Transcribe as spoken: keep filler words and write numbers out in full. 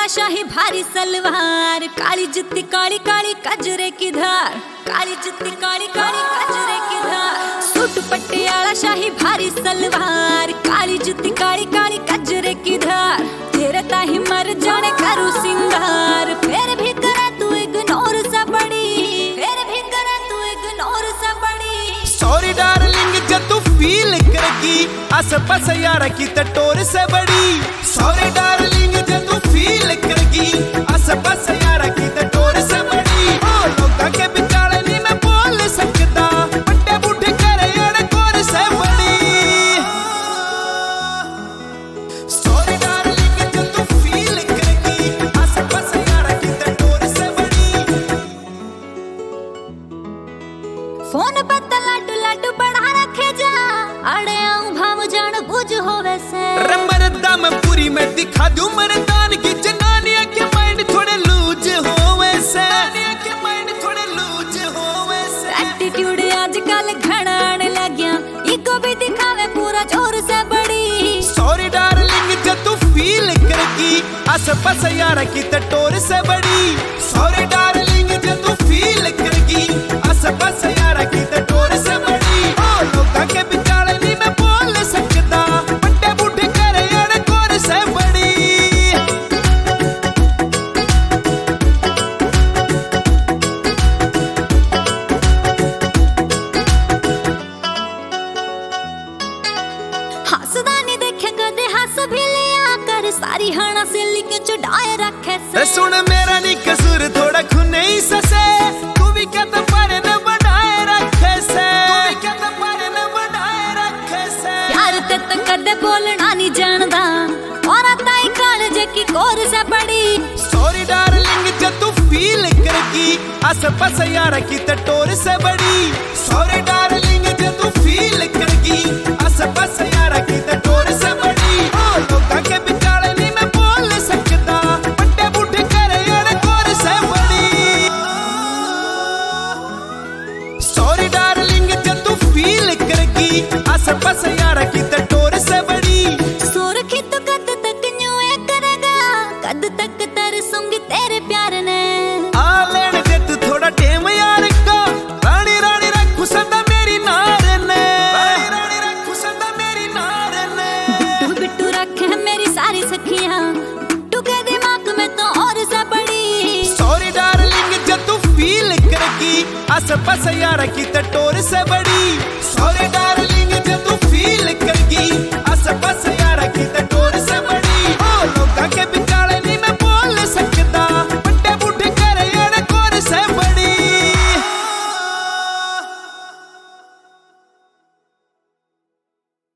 आला शाही भारी सलवार, काली जुत्ती काली काली कजरे की धार, काली जुत्ती काली काली कजरे की धार। सूट पटियाला शाही भारी सलवार, काली जुत्ती काली काली कजरे की धार। तेरे ताही मर जाने करू सिंगार, फिर भी करे तू इग्नोर सा बड़ी, फिर भी करे तू इग्नोर सा बड़ी। सॉरी डार्लिंग जब तू फील करेगी आस पास यार की टटोर से बड़ी। सॉरी डार्लिंग जब तू फील करेगी आस पास यार की टटोर से बड़ी। ओ लोगा के बिचारे नहीं मैं बोल सकता, बड़े बूढ़े करे यार कोर से बड़ी। सॉरी डार्लिंग जब तू फील करेगी आस पास यार की टटोर से बड़ी। फोन पर लड्डू लड्डू बढ़ा रखे जा, अड़े आऊं भाव जान बुझ हो वैसे। रमर दम पूरी में दिखा दूं मर्दान की जनानिया के माइंड थोड़े लूज हो वैसे, के माइंड थोड़े लूज हो वैसे। एटीट्यूड आजकल घना आने लग गया, ईगो भी दिखावे पूरा जोर से बड़ी। सॉरी डार्लिंग जब तू फील करेगी आस पास यार की टटोर से बड़ी। सॉरी डार्लिंग जब तू फील करेगी आस पास यार की टटोर से बड़ी। ओ लोगा के बिचारे नहीं मैं बोल सकता, बड़े बूढ़े करे यार कोर से बड़ी। हंसदा नहीं देखे कदे हंस भी लिया कर, सारी हाना से लिखे चढ़ाए रखे से। सुन मेरा नहीं कसूर थोड़ा खून ही ससे, तू भी कहता पर न बढ़ाए रखे से, तू भी कहता पर न बढ़ाए रखे से। प्यार ते तो कदे बोलना नहीं जानदा, और ताई कालजे की कोर से बड़ी। सॉरी डार्लिंग जब तू फील करेगी आस पास यार की टटोर से बड़ी। सॉरी डार्लिंग जब तू फील करेगी आस पास यार की टटोर से बड़ी। ओ लोगा के बिचारे नहीं मैं बोल सकता, बड़े बूढ़े करे यार कोर से बड़ी। सॉरी डार्लिंग जब तू फील करेगी आस पास यार की टटोर से बड़ी। सुरखी तो कद तक न्यू ये करेगा, कद तक तरसूंगी तेरे प्यार ने। आ लेने दे तू थोड़ा टेम यार का, रानी रानी रखू सदा मेरी नार ने, रानी रानी रखू सदा मेरी नार ने। बिट्टू बिट्टू रखे मेरी सारी सखियां, बिट्टू के दिमाग में तो और सा बड़ी। सॉरी डार्लिंग जब तू फील करेगी आस पास यार की टटोर से बड़ी। Sorry darling